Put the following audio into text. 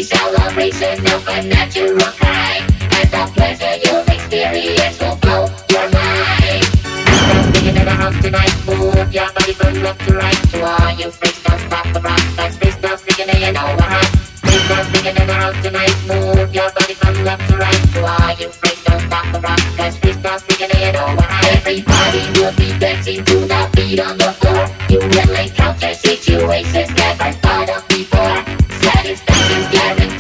celebration of a natural kind, and the pleasure you'll experience will blow your mind. Freestyle singing in the house tonight, move your body from left to right. To all you freaks, don't stop the rock. That's freestyle singing and you know what hot. Freestyle singing in the house tonight, move your body from left to right. To all you freaks, don't stop the rock. That's freestyle singing and you know what hot. Everybody will be dancing to the beat on the floor. You will encounter situations never thought of